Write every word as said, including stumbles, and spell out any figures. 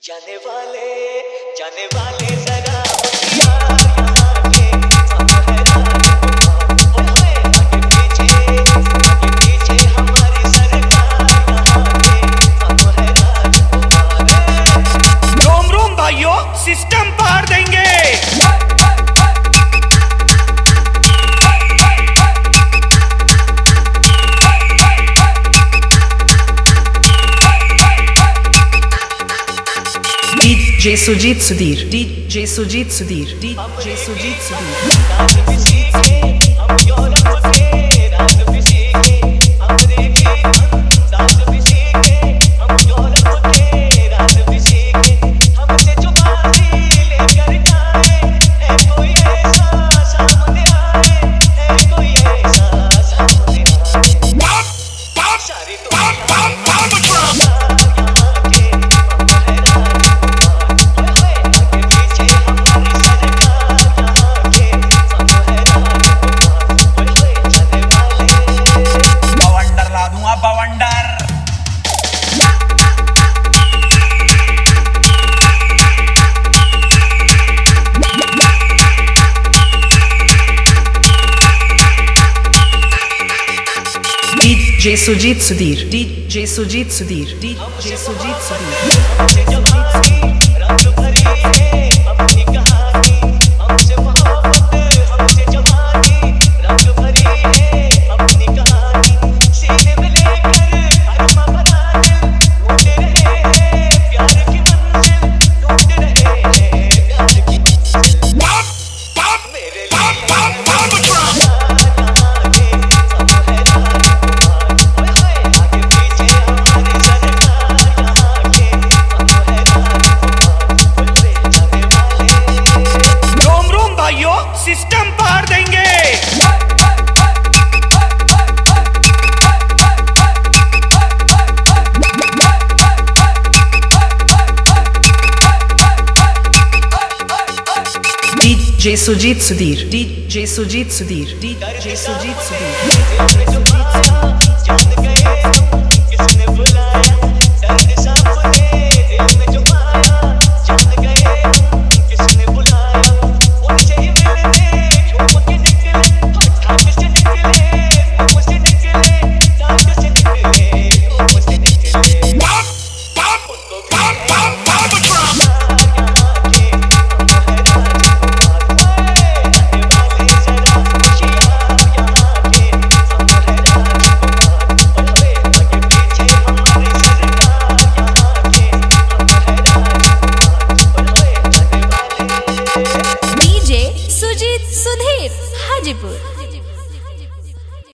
जाने वाले जाने वाले जरा यहाँ के हम हैरान ओए आगे पीछे आगे पीछे हमारी सरकार यहाँ के हम हैरान रोम रोम भाइयों, सिस्टम पार देंगे। DJ Sujit Sudhir, DJ Sujit Sudhir, DJ Sujit Sudhir. रात भी सीखे हम यूरोप के, रात भी सीखे अंग्रेजी अंदाज भी सीखे हम यूरोप के, रात भी सीखे हमसे जो बाजी लेकर जाए है कोई ऐसा सामने आए, है कोई ऐसा सामने आए। सारी DJ Sujit Sudhir, DJ Sujit Sudhir, DJ Sujit Sudhir. रंग भरी है अपनी कहानी, हमसे मोहब्बत हमसे जवानी, रंग भरी है अपनी कहानी, सीने में लेकर अरमा बना दिल, ढूंढ रहे हैं प्यार की मंजिल, ढूंढ रहे हैं प्यार की मंजिल। मेरे सिस्टम पार देंगे। DJ Sujit Sudhir, DJ Sujit Sudhir, DJ Sujit Sudhir. जान गए हम किसने बुलाया, दर्द सामने दिल में छुपाया, जान गए हम किसने बुलाया, उनसे ही मिलने झूम के निकले, ठाक से निकले, घूम से निकले, ठाक से निकले, घूम से निकले। उनको डीजे सुजीत सुधीर, हाजीपुर।